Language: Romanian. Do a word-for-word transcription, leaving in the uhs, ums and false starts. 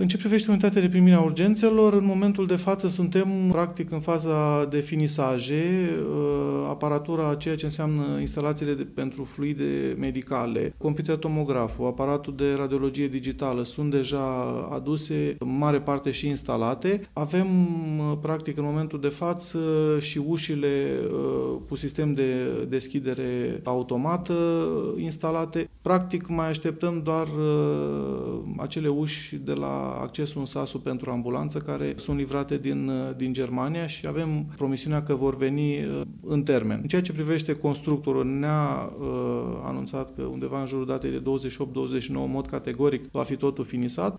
În ce privește unitatea de primire a urgențelor, în momentul de față suntem practic în faza de finisaje, aparatura, ceea ce înseamnă instalațiile de, pentru fluide medicale, computer tomograful, aparatul de radiologie digitală sunt deja aduse, în mare parte și instalate. Avem practic în momentul de față și ușile cu sistem de deschidere automată instalate. Practic mai așteptăm doar acele uși de la accesul în S A S-ul pentru ambulanță care sunt livrate din, din Germania și avem promisiunea că vor veni în termen. În ceea ce privește constructorul, ne-a uh, anunțat că undeva în jurul datei de douăzeci și opt douăzeci și nouă, în mod categoric, va fi totul finisat.